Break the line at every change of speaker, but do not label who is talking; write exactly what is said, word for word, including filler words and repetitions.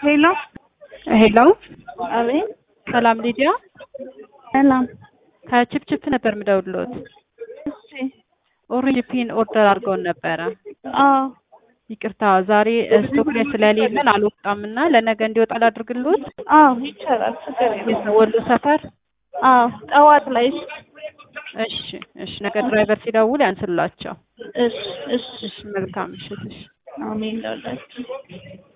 ሄሎ
ሄሎ
አቤት
ሰላም ሊዲያ
ሰላም
ከቺፕቺፕ ነበር ምደውልሎት
እሺ
ኦሬንጅ ፒን ኦርደር አድርገውን ነበረ
አዎ
ይቅርታ ዛሬ ስቶክ ላይ ስለሌለን አልወጣምና ለነገ እንዲወጣ ላድርግልዎት
አዎ ይቻላል ችግር የለም
ወሎ ሰፈር
አዎ ጠዋት ላይ
እሺ እሺ ነገ ድራይቨር ሲደውል ያንስላቸው
እሺ እሺ
እሺ መልካም ምሽት እሺ
አሜን ለሁላችሁ